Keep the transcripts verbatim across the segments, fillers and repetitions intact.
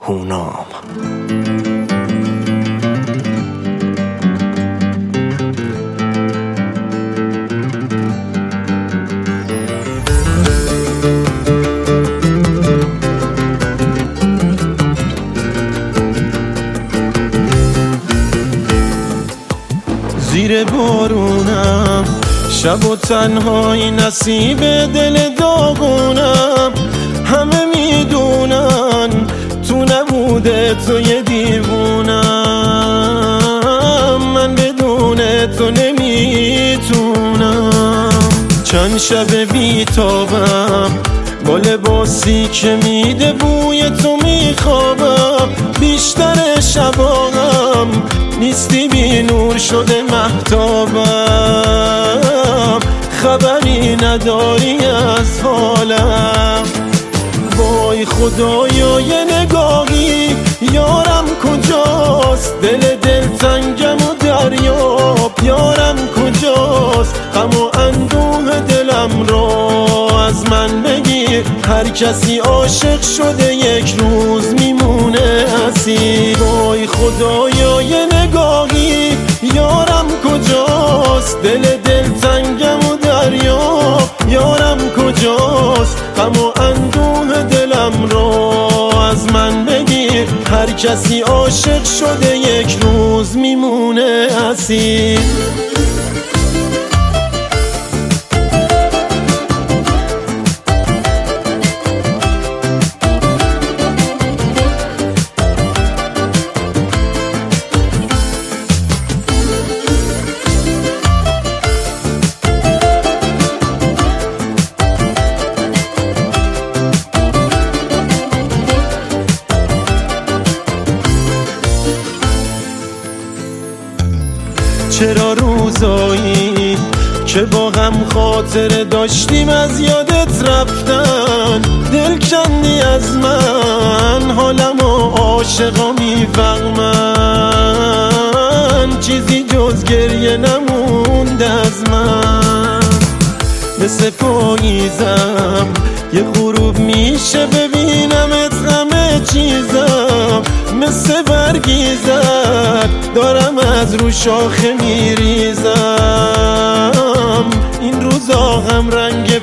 هونام. زیر بارونم شب و تنهایی نصیب دل داغونم. همه میدونن تو نبوده تو یه دیوونم. من بدون تو نمیتونم. چند شب بیتابم با لباسی که میده بوی تو میخوابم. بیشتر شبام نیستی بی نور شده مهتابم. خبری نداری از حالم. وای خدایا یه نگاهی یارم کجاست؟ دل دلتنگم و دریاب یارم کجاست؟ غم و اندوه دلم را از من بگیر. هر کسی عاشق شده یک روز میمونه اسیر. وای خدایا یه نگاهی یارم کجاست؟ دل دلتنگم و دریاب یارم کجاست؟ غم و اندوه دلم را از من بگیر. هر کسی عاشق شده یک روز میمونه اسیر. چرا روزایی که با هم خاطره داشتیم از یادت رفتن؟ دل کندی از من حالم و عاشقا میفهمن. چیزی جز گریه نموند از من. مثل پاییزم یه غروب میشه ببینمت همه چیزم. مثل برگیزد دارم از رو شاخه میریزم. این روزا هم رنگ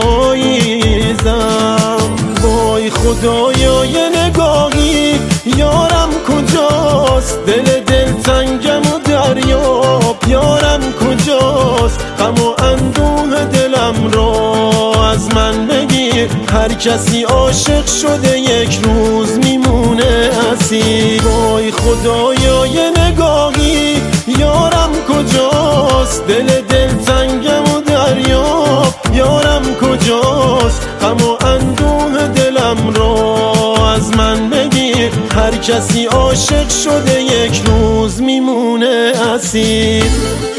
پاییزم. وای خدایا یه نگاهی یارم کجاست؟ دل دلتنگم و دریاب یارم کجاست؟ غم و اندوه دلم را از من بگیر. هر کسی عاشق شده یک روز میمونه اسیر. وای خدایا یه نگاهی یارم کجاست؟ دل دلتنگم و دریاب یارم کجاست؟ غم و اندوه دلم را از من بگیر. هر کسی عاشق شده یک روز میمونه اسیر.